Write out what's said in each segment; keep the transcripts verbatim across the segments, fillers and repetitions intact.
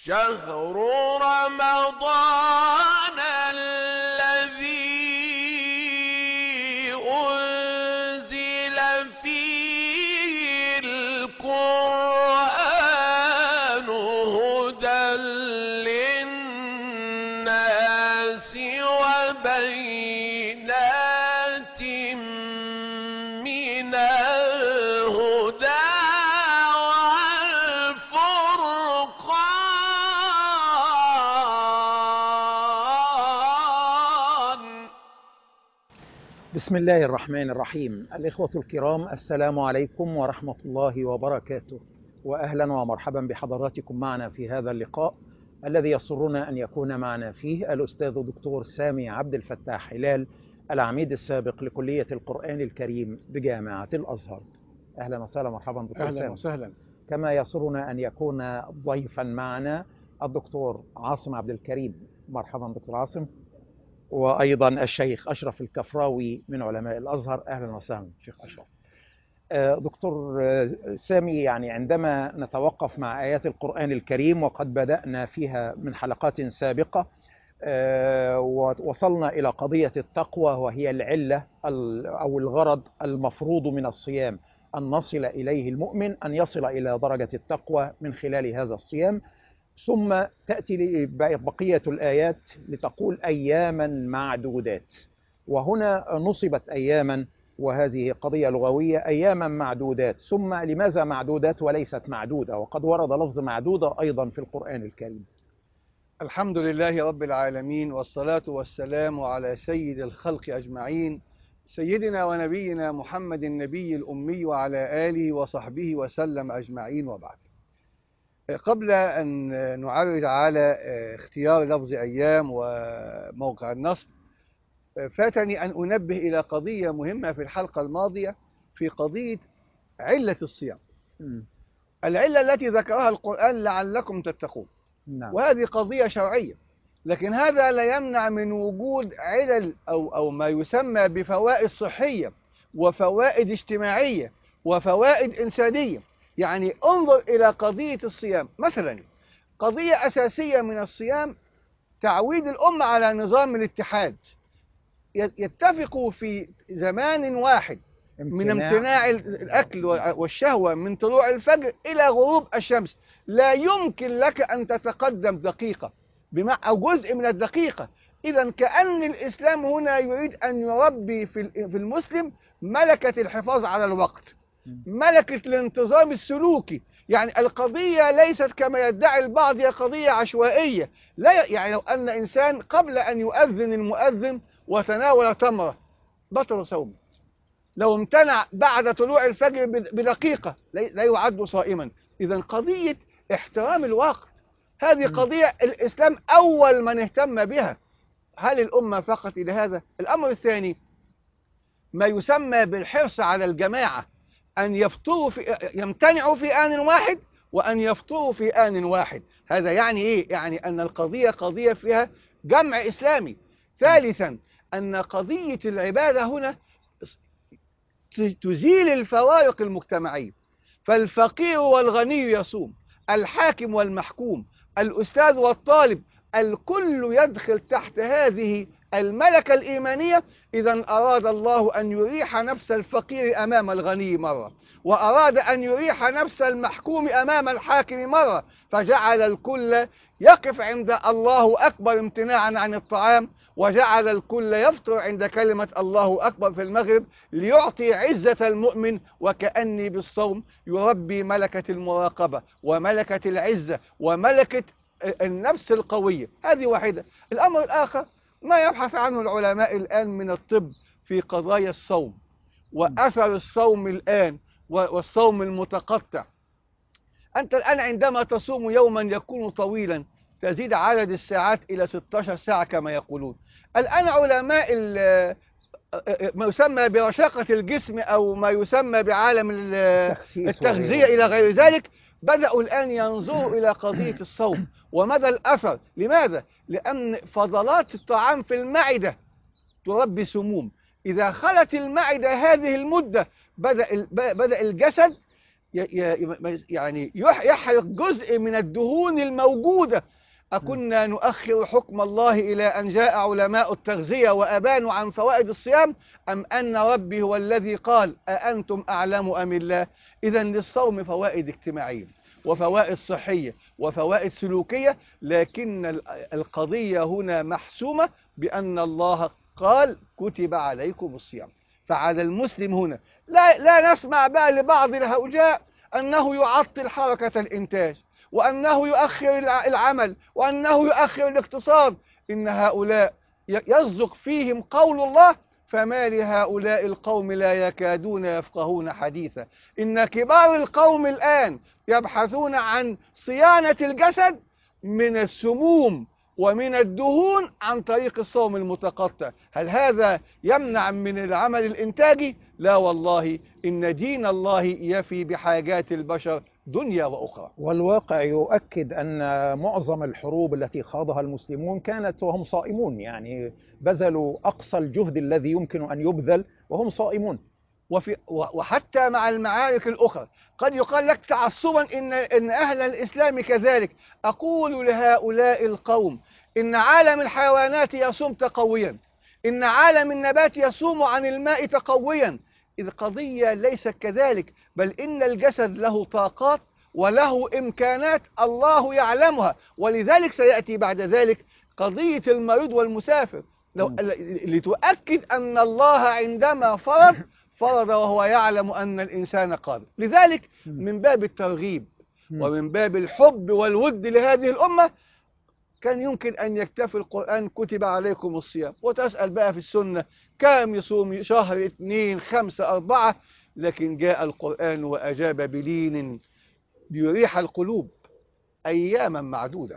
شهر رمضان الذي أنزل فيه القرآن هدى للناس وبينات من الهدى بسم الله الرحمن الرحيم. الإخوة الكرام، السلام عليكم ورحمة الله وبركاته، وأهلا ومرحبا بحضراتكم معنا في هذا اللقاء الذي يسرنا أن يكون معنا فيه الأستاذ دكتور سامي عبد الفتاح هلال، العميد السابق لكلية القرآن الكريم بجامعة الأزهر. أهلا وسهلا، مرحبا دكتور أهلا سامي. وسهلا. كما يسرنا أن يكون ضيفا معنا الدكتور عاصم عبد الكريم. مرحبا دكتور عاصم. وأيضا الشيخ أشرف الكفراوي من علماء الأزهر. أهلا وسهلا شيخ أشرف. دكتور سامي، يعني عندما نتوقف مع آيات القرآن الكريم وقد بدأنا فيها من حلقات سابقة، ووصلنا إلى قضية التقوى، وهي العلة أو الغرض المفروض من الصيام، أن نصل إليه المؤمن، أن يصل إلى درجة التقوى من خلال هذا الصيام. ثم تأتي بقية الآيات لتقول أياما معدودات، وهنا نصبت أياما، وهذه قضية لغوية، أياما معدودات. ثم لماذا معدودات وليست معدودة، وقد ورد لفظ معدودة أيضا في القرآن الكريم؟ الحمد لله رب العالمين، والصلاة والسلام على سيد الخلق أجمعين، سيدنا ونبينا محمد النبي الأمي، وعلى آله وصحبه وسلم أجمعين، وبعد. قبل أن نعرج على اختيار لفظ أيام وموقع النصب، فاتني أن أنبه إلى قضية مهمة في الحلقة الماضية، في قضية علة الصيام. م. العلة التي ذكرها القرآن لعلكم تتقون. نعم. وهذه قضية شرعية، لكن هذا لا يمنع من وجود علل أو, أو ما يسمى بفوائد صحية وفوائد اجتماعية وفوائد إنسانية. يعني انظر إلى قضية الصيام مثلا، قضية أساسية من الصيام تعويد الأمة على نظام الاتحاد، يتفقوا في زمان واحد من امتناع الأكل والشهوة من طلوع الفجر إلى غروب الشمس. لا يمكن لك أن تتقدم دقيقة أو جزء من الدقيقة. إذا كأن الإسلام هنا يريد أن يربي في المسلم ملكة الحفاظ على الوقت، ملكة الانتظام السلوكي. يعني القضية ليست كما يدعي البعض هي قضية عشوائية. لا، يعني لو أن إنسان قبل أن يؤذن المؤذن وتناول تمرة بطل صومه، لو امتنع بعد طلوع الفجر بدقيقة لا يعد صائما. إذا قضية احترام الوقت هذه قضية الإسلام أول من اهتم بها. هل الأمة فقط إلى هذا؟ الأمر الثاني ما يسمى بالحرص على الجماعة، أن يفطروا في يمتنعوا في آن واحد وأن يفطروا في آن واحد. هذا يعني إيه؟ يعني أن القضية قضية فيها جمع إسلامي. ثالثا أن قضية العبادة هنا تزيل الفوارق المجتمعية، فالفقير والغني يصوم، الحاكم والمحكوم، الأستاذ والطالب، الكل يدخل تحت هذه الملكة الإيمانية. إذا أراد الله أن يريح نفس الفقير أمام الغني مرة، وأراد أن يريح نفس المحكوم أمام الحاكم مرة، فجعل الكل يقف عند الله أكبر امتناعا عن الطعام، وجعل الكل يفطر عند كلمة الله أكبر في المغرب، ليعطي عزة المؤمن. وكأني بالصوم يربي ملكة المراقبة وملكة العزة وملكة النفس القوية. هذه واحدة. الأمر الآخر ما يبحث عنه العلماء الآن من الطب في قضايا الصوم وأثر الصوم الآن والصوم المتقطع. أنت الآن عندما تصوم يوما يكون طويلا تزيد عدد الساعات إلى ستة عشر ساعة كما يقولون. الآن علماء ما يسمى برشاقة الجسم أو ما يسمى بعالم التغذية إلى غير ذلك بدأوا الآن ينظروا إلى قضية الصوم ومدى الأثر. لماذا؟ لأن فضلات الطعام في المعدة تربي سموم. إذا خلت المعدة هذه المدة بدأ بدأ الجسد يعني يحرق جزء من الدهون الموجودة. أكنا نؤخر حكم الله إلى أن جاء علماء التغذية وأبانوا عن فوائد الصيام، أم أن ربي هو الذي قال أأنتم أعلم أم الله؟ إذا للصوم فوائد اجتماعية وفوائد صحية وفوائد سلوكية، لكن القضية هنا محسومة بأن الله قال كتب عليكم الصيام. فعلى المسلم هنا لا, لا نسمع بقى لبعض الهؤلاء أنه يعطل حركة الإنتاج، وأنه يؤخر العمل، وأنه يؤخر الاقتصاد. إن هؤلاء يصدق فيهم قول الله: فما لهؤلاء القوم لا يكادون يفقهون حديثا. إن كبار القوم الآن يبحثون عن صيانة الجسد من السموم ومن الدهون عن طريق الصوم المتقطع. هل هذا يمنع من العمل الإنتاجي؟ لا والله، إن دين الله يفي بحاجات البشر دنيا وأخرى. والواقع يؤكد أن معظم الحروب التي خاضها المسلمون كانت وهم صائمون، يعني بذلوا أقصى الجهد الذي يمكن أن يبذل وهم صائمون. وفي وحتى مع المعارك الأخرى قد يقال لك تعصبا إن, إن أهل الإسلام كذلك. أقول لهؤلاء القوم: إن عالم الحيوانات يصوم تقويا، إن عالم النبات يصوم عن الماء تقويا. إذ قضية ليست كذلك، بل إن الجسد له طاقات وله إمكانات الله يعلمها. ولذلك سيأتي بعد ذلك قضية المريض والمسافر، لو لتؤكد أن الله عندما فرض فرض وهو يعلم أن الإنسان قادر. لذلك من باب الترغيب ومن باب الحب والود لهذه الأمة كان يمكن أن يكتفي القرآن كتب عليكم الصيام، وتسأل بقى في السنة كم يصوم شهر، اثنين، خمسة، أربعة. لكن جاء القرآن وأجاب بلين ليريح القلوب: أياما معدودة،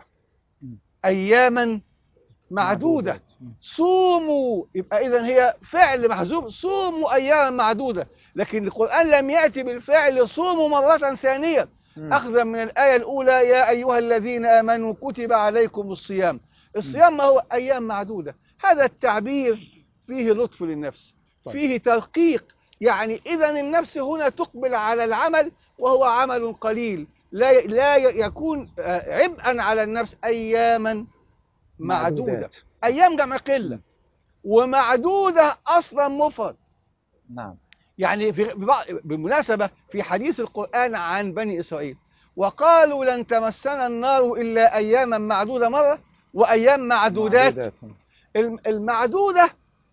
أياما معدودة. صوموا، يبقى إذن هي فعل محذوف، صوموا أياما معدودة. لكن القرآن لم يأتي بالفعل صوموا مرة ثانية، أخذا من الآية الأولى: يا أيها الذين آمنوا كتب عليكم الصيام. الصيام ما هو أيام معدودة. هذا التعبير فيه لطف للنفس، فيه ترقيق. يعني إذن النفس هنا تقبل على العمل وهو عمل قليل، لا لا يكون عبئا على النفس. أياما معدودة، معدودات. أيام جمع قلة، ومعدودة أصلا مفرد. نعم. يعني في بالمناسبة في حديث القرآن عن بني إسرائيل: وقالوا لن تمسنا النار إلا أياما معدودة مرة، وأيام معدودات. معدودات. المعدودة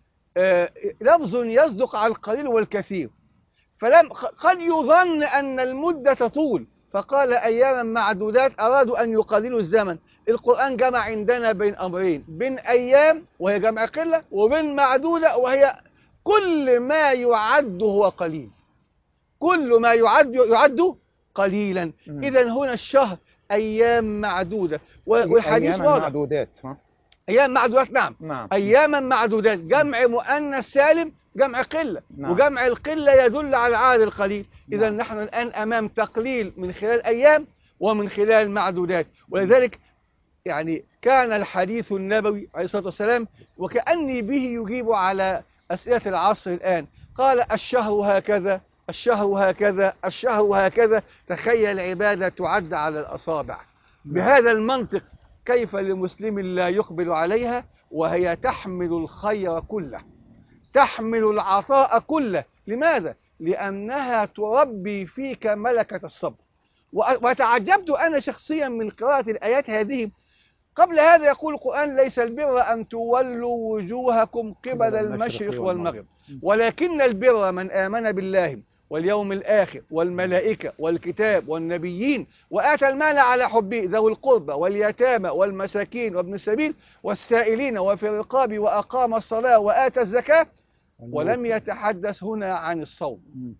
لفظ يصدق على القليل والكثير، فلم قد يظن أن المدة تطول فقال أياما معدودات، أرادوا أن يقللوا الزمن. القرآن جمع عندنا بين أمرين: بين أيام وهي جمع قلة، وبين معدودة وهي كل ما يعد هو قليل، كل ما يعد يعد قليلا. إذا هنا الشهر أيام معدودة، والحديث أيام معدودات. أيام معدودات. نعم. نعم. أياما معدودات جمع مؤنث سالم، جمع قلة. نعم. وجمع القلة يدل على العدد القليل. إذا نعم. نحن الآن أمام تقليل من خلال أيام ومن خلال معدودات. ولذلك يعني كان الحديث النبوي عليه الصلاة والسلام وكأني به يجيب على أسئلة العصر الآن. قال: الشهر هكذا، الشهر هكذا، الشهر هكذا. تخيل عبادة تعد على الأصابع. بهذا المنطق كيف لمسلم لا يقبل عليها وهي تحمل الخير كله، تحمل العطاء كله؟ لماذا؟ لأنها تربي فيك ملكة الصبر. وتعجبت أنا شخصيا من قراءة الآيات هذه. قبل هذا يقول القرآن: ليس البر أن تولوا وجوهكم قبل المشرق والمغرب، ولكن البر من آمن بالله واليوم الآخر والملائكة والكتاب والنبيين وآتى المال على حبه ذوي القربى واليتامى والمساكين وابن السبيل والسائلين وفي الرقاب وأقام الصلاة وآتى الزكاة. ولم يتحدث هنا عن الصوم،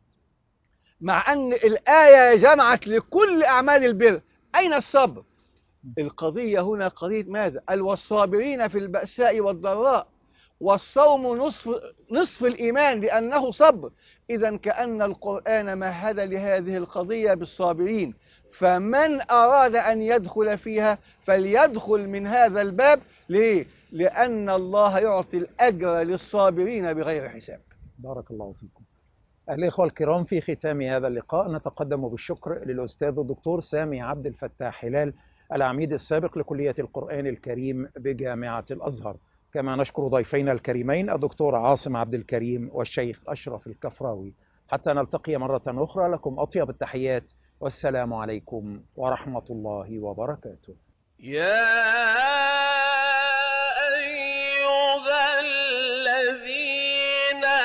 مع أن الآية جمعت لكل أعمال البر. أين الصبر؟ القضية هنا قضية ماذا؟ والصابرين في البأساء والضراء. والصوم نصف, نصف الإيمان لأنه صبر. إذا كأن القرآن مهد لهذه القضية بالصابرين، فمن أراد أن يدخل فيها فليدخل من هذا الباب. ليه؟ لأن الله يعطي الأجر للصابرين بغير حساب. بارك الله فيكم. الإخوة الكرام، في ختام هذا اللقاء نتقدم بالشكر للأستاذ الدكتور سامي عبد الفتاح هلال، العميد السابق لكلية القرآن الكريم بجامعة الأزهر. كما نشكر ضيفينا الكريمين الدكتور عاصم عبد الكريم والشيخ أشرف الكفراوي. حتى نلتقي مرة أخرى، لكم أطيب التحيات، والسلام عليكم ورحمة الله وبركاته. يا أيها الذين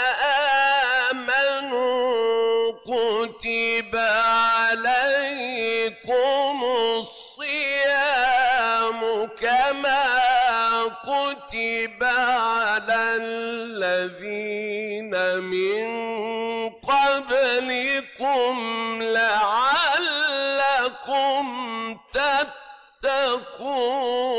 آمنوا كتب عليكم الصيام كما كتب على الذين من قبلكم لعلكم تتقون.